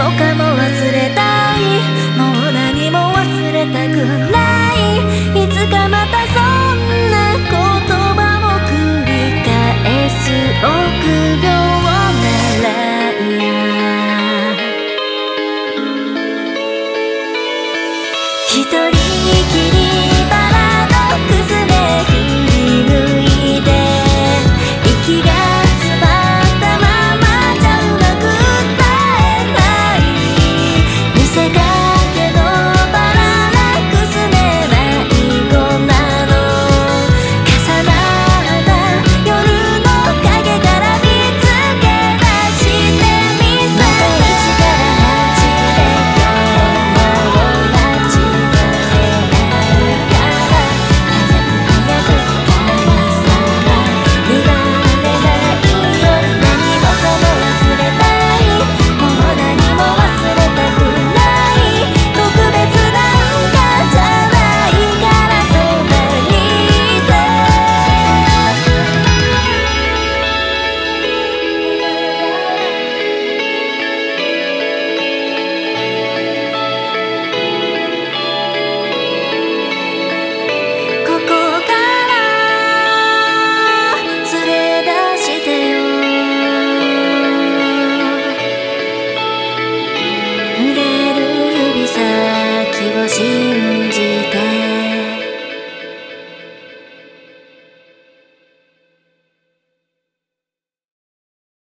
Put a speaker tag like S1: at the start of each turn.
S1: もかも忘れたい、もう何も忘れたくない、いつかまたそんな言葉を繰り返す臆病ならいや、一人きりパラドックスで振り向いて、息が詰まったままじゃうまく耐えない、見せかけのパララックスで迷子なの、重なった夜の影から見つけ出してみせる、また一から始めよう、もう間違えないから、早く早く神様言われないよ、何もかも忘れたい、もう何も忘れたくない、特別なんかじゃないからそばにいて、ここから連れ出してよ、触れる指先を信じて